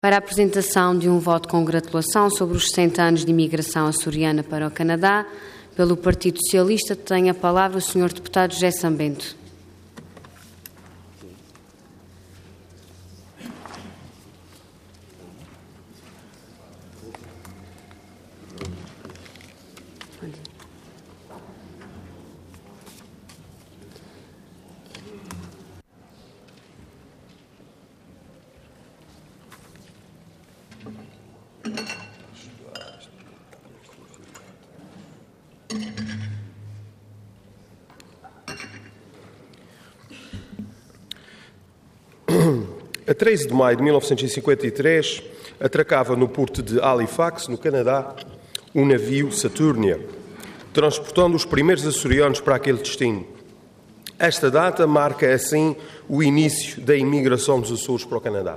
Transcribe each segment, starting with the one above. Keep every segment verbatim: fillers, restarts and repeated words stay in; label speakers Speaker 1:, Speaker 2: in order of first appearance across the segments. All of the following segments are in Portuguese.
Speaker 1: Para a apresentação de um voto de congratulação sobre os sessenta anos de imigração açoriana para o Canadá, pelo Partido Socialista, tem a palavra o senhor deputado José Sambento.
Speaker 2: A treze de maio de mil novecentos e cinquenta e três, atracava no porto de Halifax, no Canadá, um navio Saturnia, transportando os primeiros açorianos para aquele destino. Esta data marca, assim, o início da imigração dos Açores para o Canadá.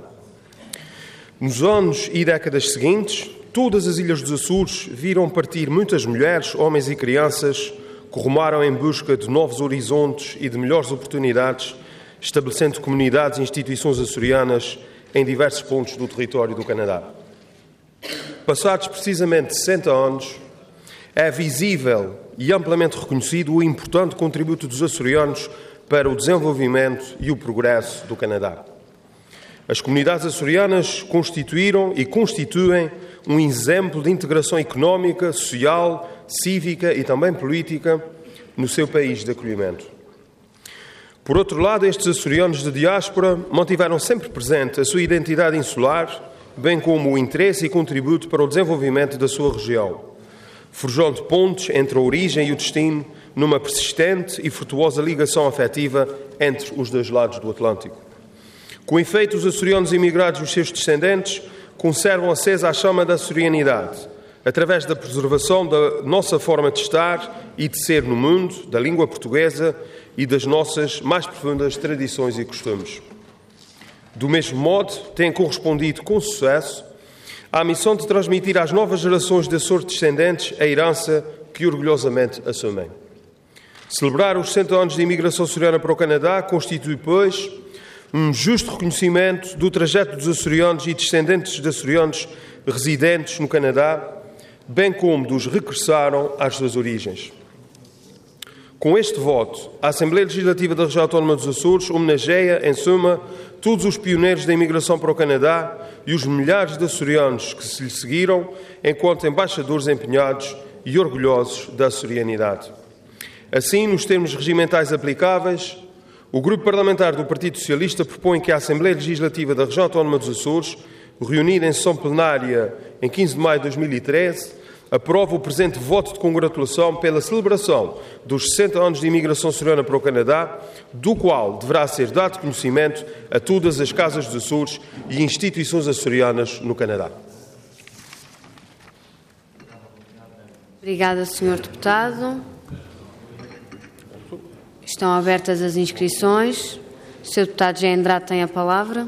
Speaker 2: Nos anos e décadas seguintes, todas as ilhas dos Açores viram partir muitas mulheres, homens e crianças que rumaram em busca de novos horizontes e de melhores oportunidades, estabelecendo comunidades e instituições açorianas em diversos pontos do território do Canadá. Passados precisamente sessenta anos, é visível e amplamente reconhecido o importante contributo dos açorianos para o desenvolvimento e o progresso do Canadá. As comunidades açorianas constituíram e constituem um exemplo de integração económica, social, cívica e também política no seu país de acolhimento. Por outro lado, estes açorianos de diáspora mantiveram sempre presente a sua identidade insular, bem como o interesse e contributo para o desenvolvimento da sua região, forjando pontes entre a origem e o destino numa persistente e frutuosa ligação afetiva entre os dois lados do Atlântico. Com efeito, os açorianos imigrados e os seus descendentes conservam acesa a chama da açorianidade, através da preservação da nossa forma de estar e de ser no mundo, da língua portuguesa e das nossas mais profundas tradições e costumes. Do mesmo modo, têm correspondido com sucesso à missão de transmitir às novas gerações de Açores descendentes a herança que orgulhosamente assumem. Celebrar os sessenta anos de imigração açoriana para o Canadá constitui, pois, um justo reconhecimento do trajeto dos açorianos e descendentes de açorianos residentes no Canadá, bem como dos que regressaram às suas origens. Com este voto, a Assembleia Legislativa da Região Autónoma dos Açores homenageia, em suma, todos os pioneiros da imigração para o Canadá e os milhares de açorianos que se lhe seguiram enquanto embaixadores empenhados e orgulhosos da açorianidade. Assim, nos termos regimentais aplicáveis, o Grupo Parlamentar do Partido Socialista propõe que a Assembleia Legislativa da Região Autónoma dos Açores, reunida em sessão plenária em quinze de maio de dois mil e treze, aprova o presente voto de congratulação pela celebração dos sessenta anos de imigração açoriana para o Canadá, do qual deverá ser dado conhecimento a todas as casas dos Açores e instituições açorianas no Canadá.
Speaker 1: Obrigada, senhor deputado. Estão abertas as inscrições. O senhor deputado José Andrade tem a palavra.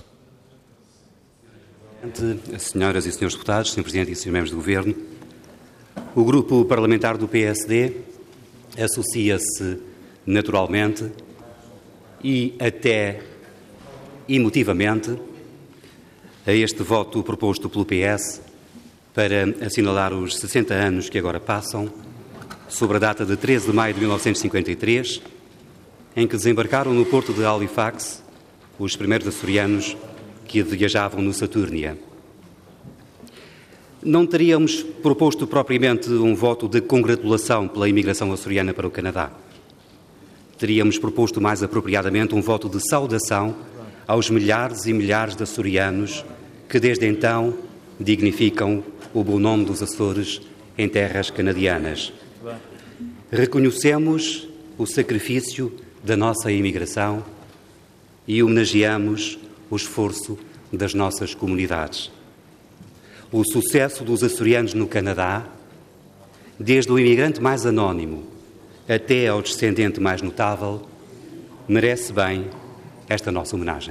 Speaker 3: Senhoras e senhores deputados, senhor Presidente e senhores membros do Governo, o Grupo Parlamentar do P S D associa-se naturalmente e até emotivamente a este voto proposto pelo P S para assinalar os sessenta anos que agora passam, sobre a data de treze de maio de mil novecentos e cinquenta e três, em que desembarcaram no porto de Halifax os primeiros açorianos que viajavam no Saturnia. Não teríamos proposto propriamente um voto de congratulação pela imigração açoriana para o Canadá. Teríamos proposto mais apropriadamente um voto de saudação aos milhares e milhares de açorianos que desde então dignificam o bom nome dos Açores em terras canadianas. Reconhecemos o sacrifício da nossa imigração e homenageamos o esforço das nossas comunidades. O sucesso dos açorianos no Canadá, desde o imigrante mais anónimo até ao descendente mais notável, merece bem esta nossa homenagem.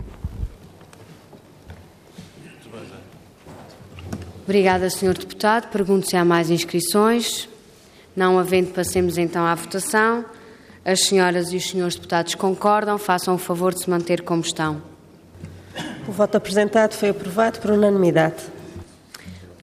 Speaker 1: Obrigada, senhor deputado. Pergunto se há mais inscrições. Não havendo, passemos então à votação. As senhoras e os senhores deputados concordam. Façam o favor de se manter como estão.
Speaker 4: O voto apresentado foi aprovado por unanimidade.